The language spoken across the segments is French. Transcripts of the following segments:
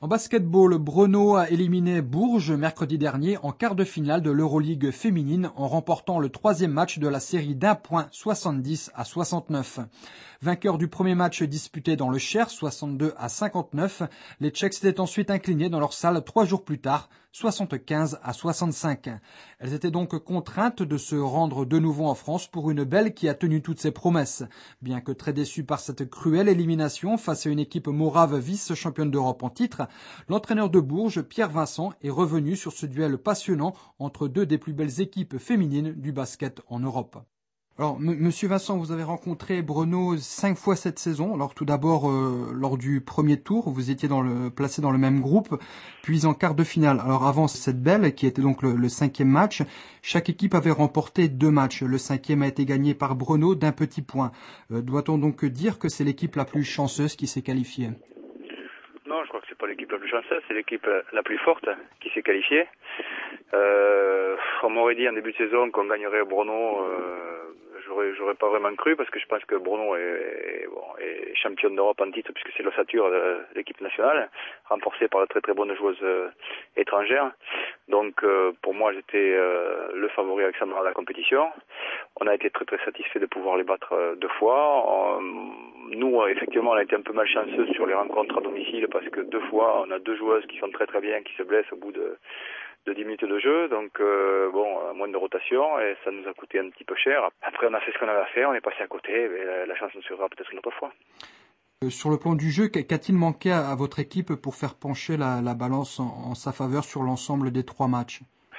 En basketball, Brno a éliminé Bourges mercredi dernier en quart de finale de l'Euroligue féminine en remportant le troisième match de la série d'un point 70-69. Vainqueurs du premier match disputé dans le Cher 62-59, les Tchèques s'étaient ensuite inclinés dans leur salle 3 jours plus tard 75-65. Elles étaient donc contraintes de se rendre de nouveau en France pour une belle qui a tenu toutes ses promesses. Bien que très déçue par cette cruelle élimination face à une équipe morave vice-championne d'Europe en titre, l'entraîneur de Bourges, Pierre Vincent, est revenu sur ce duel passionnant entre deux des plus belles équipes féminines du basket en Europe. Alors, Monsieur Vincent, vous avez rencontré Brno 5 fois cette saison. Alors, tout d'abord, lors du premier tour, vous étiez placé dans le même groupe, puis en quart de finale. Alors, avant cette belle, qui était donc le cinquième match, chaque équipe avait remporté 2 matchs. Le cinquième a été gagné par Brno d'1 petit point. Doit-on donc dire que c'est l'équipe la plus chanceuse qui s'est qualifiée? Non, je crois que c'est pas l'équipe la plus chanceuse, c'est l'équipe la plus forte qui s'est qualifiée. On m'aurait dit en début de saison qu'on gagnerait Brno. J'aurais pas vraiment cru parce que je pense que Brno est championne d'Europe en titre puisque c'est l'ossature de l'équipe nationale, renforcée par de très très bonnes joueuses étrangères. Donc pour moi j'étais le favori Alexandre à la compétition. On a été très très satisfait de pouvoir les battre 2 fois. Nous effectivement on a été un peu malchanceux sur les rencontres à domicile parce que 2 fois on a 2 joueuses qui sont très très bien qui se blessent au bout de 10 minutes de jeu, donc moins de rotation et ça nous a coûté un petit peu cher. Après on a fait ce qu'on avait à faire, on est passé à côté, mais la chance nous suivra peut-être une autre fois. Sur le plan du jeu, qu'a-t-il manqué à votre équipe pour faire pencher la balance en sa faveur sur l'ensemble des 3 matchs?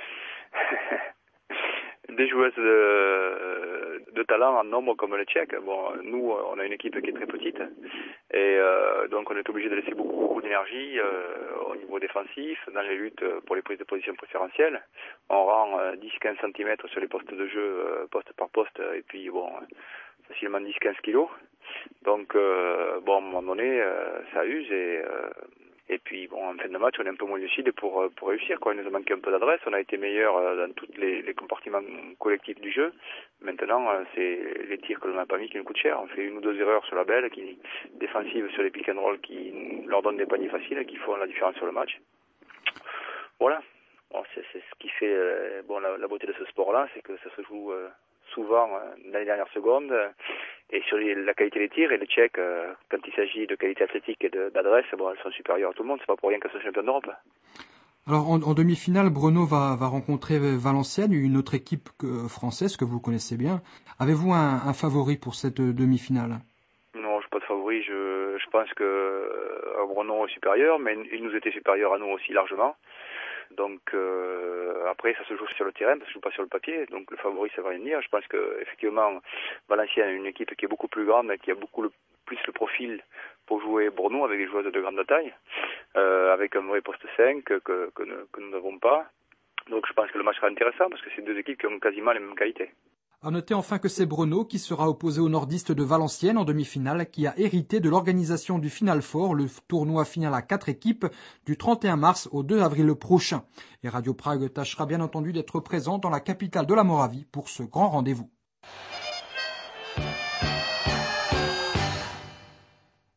Des joueuses de talent en nombre comme les Tchèques. Bon, nous, on a une équipe qui est très petite et donc on est obligé de laisser beaucoup d'énergie au niveau défensif, dans les luttes pour les prises de position préférentielles. On rend 10-15 cm sur les postes de jeu, poste par poste, et puis facilement 10-15 kilos. Donc, à un moment donné, ça use et puis en fin de match, on est un peu moins lucide pour réussir. Il nous a manqué un peu d'adresse. On a été meilleur dans tous les compartiments collectifs du jeu. Maintenant, c'est les tirs que l'on n'a pas mis qui nous coûtent cher. On fait 1 ou 2 erreurs sur la belle, défensive sur les pick and roll qui leur donnent des paniers faciles et qui font la différence sur le match. Voilà. Bon, c'est ce qui fait la beauté de ce sport-là, c'est que ça se joue souvent dans les dernières secondes et sur la qualité des tirs. Et les Tchèques, quand il s'agit de qualité athlétique et d'adresse, elles sont supérieures à tout le monde. C'est pas pour rien qu'elles sont championnes d'Europe. Alors en demi-finale, Brno va rencontrer Valenciennes, une autre équipe française que vous connaissez bien. Avez-vous un favori pour cette demi-finale? Non, je n'ai pas de favori. Je pense que Brno est supérieur, mais il nous était supérieur à nous aussi largement. Donc après ça se joue sur le terrain, ça se joue pas sur le papier. Donc le favori ça va rien dire. Je pense que effectivement Valenciennes est une équipe qui est beaucoup plus grande et qui a beaucoup plus le profil pour jouer Brno avec des joueuses de grande taille, avec un vrai poste 5 que nous n'avons pas. Donc je pense que le match sera intéressant parce que c'est 2 équipes qui ont quasiment les mêmes qualités. À noter enfin que c'est Brno qui sera opposé au nordiste de Valenciennes en demi-finale, qui a hérité de l'organisation du Final Four, le tournoi final à 4 équipes, du 31 mars au 2 avril prochain. Et Radio Prague tâchera bien entendu d'être présent dans la capitale de la Moravie pour ce grand rendez-vous.